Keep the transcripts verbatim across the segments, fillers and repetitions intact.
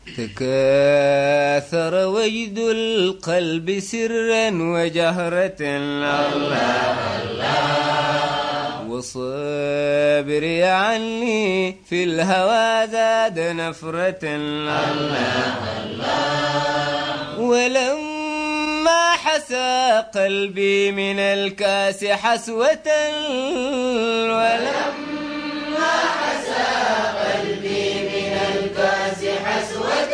تكاثر وجد القلب سرا وجهرة. الله الله وصبري عني في الهوى زاد نفرة. الله الله ولما حسى قلبي من الكاس حسوة. ولما حسى قلبي من الكاس حسوة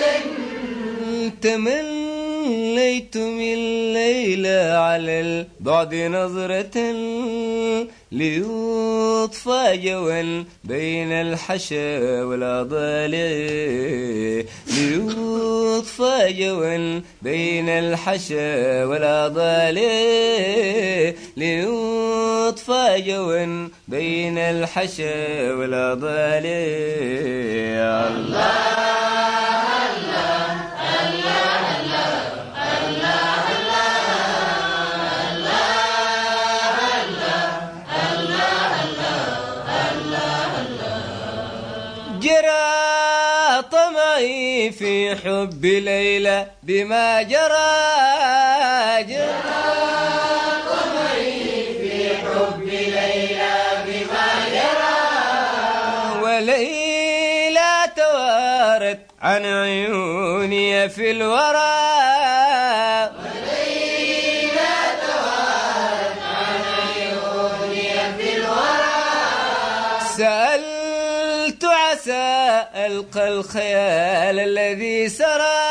تمليت من ليلى على البعد نظرة ليطفى جوا بين الحشا والأضالع. ليطفى جوا بين الحشا والأضالع. ليطفى جوا بين الحشا والأضالع. الله جرى طمعي في حب ليلى بما جرى. جرى طمعي في حب ليلى بما جرى وليلى توارت عن عيوني في الورى. وليلى توارت عن عيوني في الورى سألت عسى ألقى الخيال الذي سرى.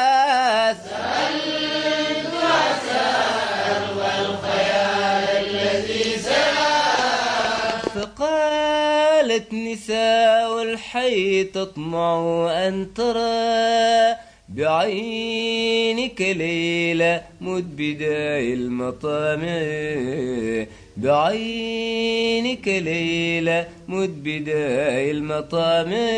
سألت عسى ألقى الخيال الذي سرى فقالت نساء الحي تطمع أن ترى بعينك ليلى مدبدا المطامع. بعينك ليلى مدبدا المطامع.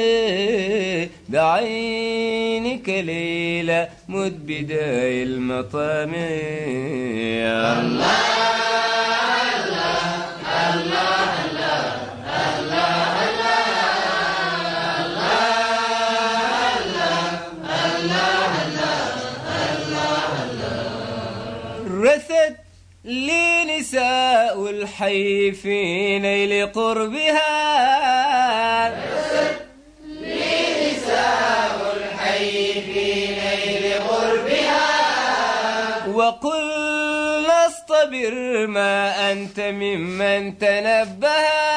بعينك ليلى مدبدا المطامع. الله الله الله الله رثت لي نساء الحي في نيل قربها. رثت لي نساء الحي في نيل قربها وقلنا اصطبر ما أنت ممن تنبها.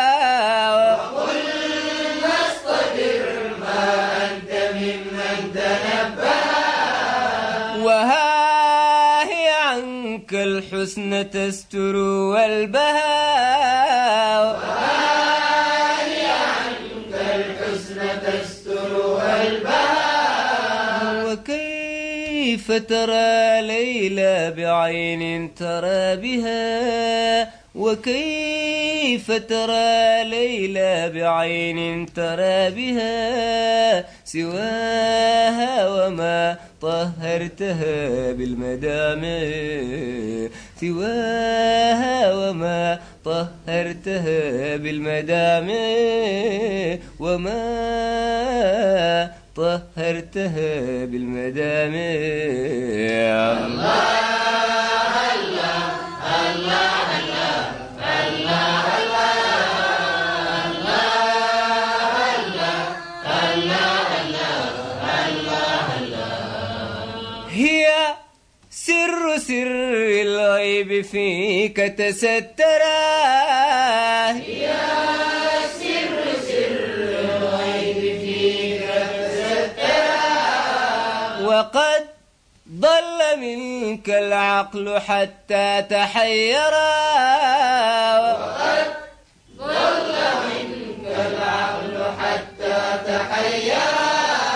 وقلنا اصطبر ما أنت ممن تنبها وها الحسن تستر والبهاء. وهي عنك الحسن تستر والبهاء وكيف ترى ليلى بعين ترى بها. وكيف ترى ليلى بعين ترى بها سواها وما طهرتها بالمدامع. سواها وما طهرتها بالمدامع. وما طهرتها بالمدامع. الله هي سر سر الغيب فيك تسترى. هي سر سر الغيب فيك تسترى وقد ضل منك العقل حتى تحيرا. وقد ضل منك العقل حتى تحيرا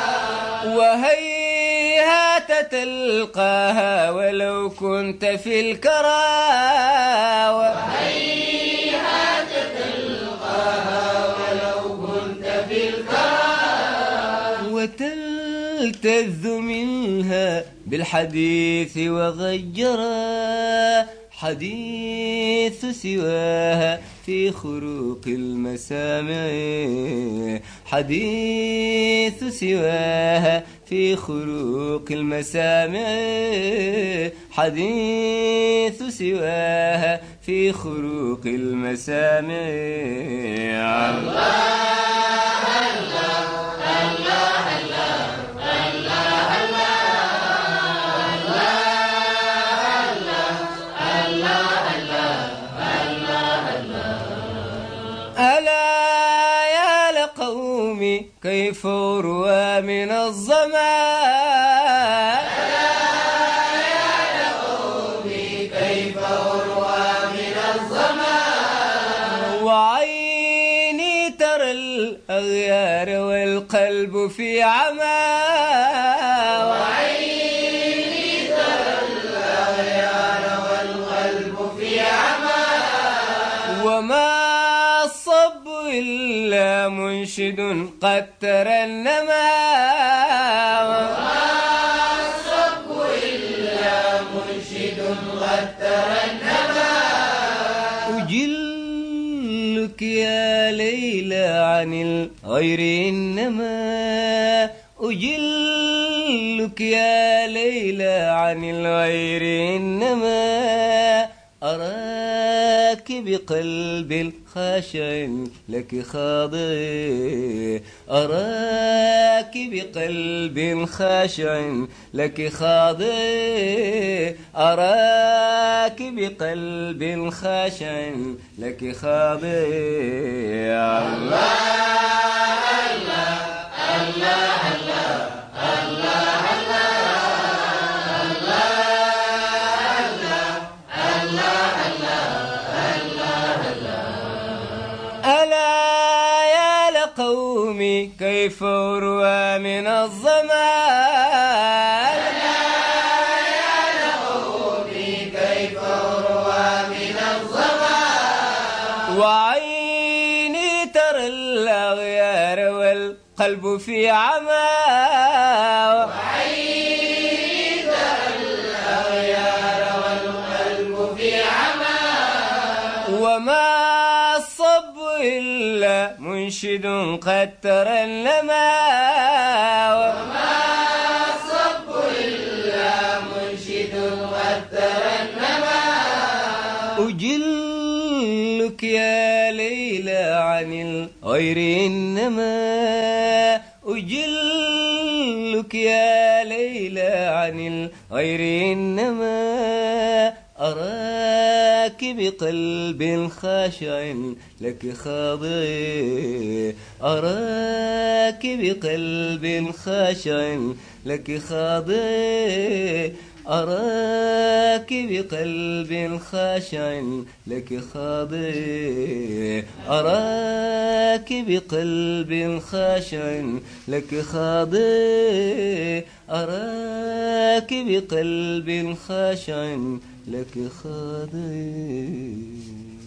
وهيهات تلقاها ولو كنت في الكرى. وهيهات تلقاها ولو كنت في الكرى وتلتذ منها بالحديث وغيرا حديث سواها في خروق المسامع حديث سواها في خروق المسامع حديث سواها في خروق المسامع الله كيف أروى من الظمأ ألا يا قومي كيف أروى من الظمأ وعيني ترى الأغيار والقلب في عمى وعيني ترى الأغيار والقلب في عمى وما الصب إلا منشد قد ترنما وما الصب إلا منشد قد ترنما أجلك يا ليلى عن الغير إنما أجلك يا ليلى عن الغير إنما أراك بقلب خاشع لك خاضع أراك بقلب خاشع لك خاضع أراك بقلب خاشع لك خاضع الله الله الله الله قومي كيف أروى من الظمأ ألا يا قومي كيف أروى من الظمأ وعيني ترى الأغيار والقلب في عمى وعيني ترى الأغيار والقلب في عمى وما الصب إلا منشد قد ترنما وما الصب إلا منشد قد ترنما أجلك يا ليلى عن الغير إنما أجلك يا ليلى عن الغير إنما أراك بقلب خاشع لك خاضع أراك بقلب خاشع لك خاضع أراك بقلب خاشع لك خاضع أراك بقلب خاشع لك خاضع أراك بقلب خاشع لك خاضع